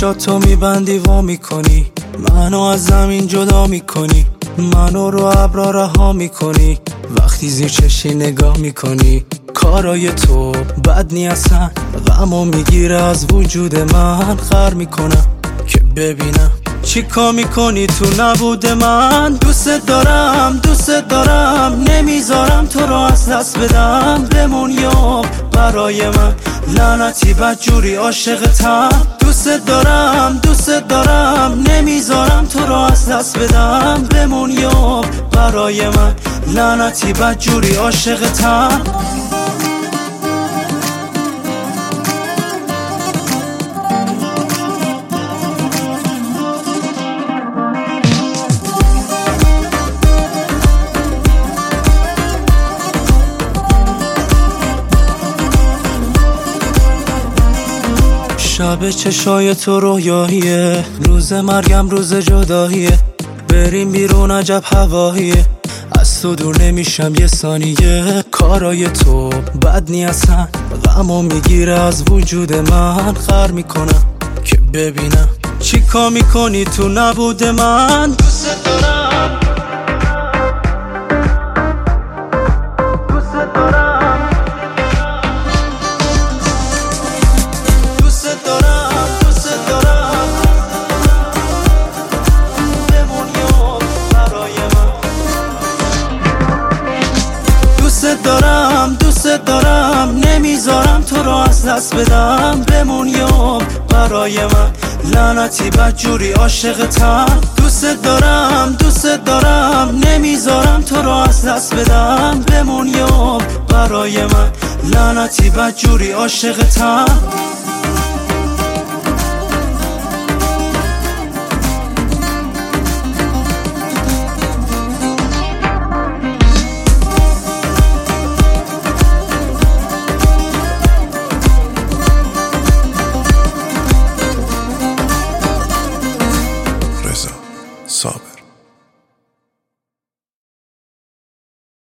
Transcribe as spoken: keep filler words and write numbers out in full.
چشاتو میبندی وا میکنی، منو از زمین جدا میکنی، منو رو ابرا رها میکنی، وقتی زیر چشی نگاه میکنی. کارای تو بد نی اصلا، غمو میگیره از وجود من. خر میکنم که ببینم چی کار میکنی تو نبود من. دوست دارم دوست دارم، نمیذارم تو رو از دست بدم. بمون یاب برای من، لعنتی بدجوری عاشقتم. دوست دارم دوست دارم، نمیذارم تو رو از دست بدم. بمون یاب برای من، لعنتی بدجوری عاشقتم. شب چشای تو رویاییه، روز مرگم روز جداییه. بریم بیرون عجب هواییه، از تو دور نمیشم یه ثانیه. کارای تو بد نی اصلا، غمو میگیره از وجود من. خر میکنم که ببینم چی کار میکنی تو نبود من. دوست دارم دوست دارم دوست دارم دوست دارم، بمون یاب برای من. دوست دارم دوست دارم، نمیذارم تو رو از دست بدم. بمون یاب برای من، لعنتی بدجوری عاشقتم. دوست دارم دوست دارم، نمیذارم تو رو از دست بدم. بمون یاب برای من، لعنتی بدجوری عاشقتم.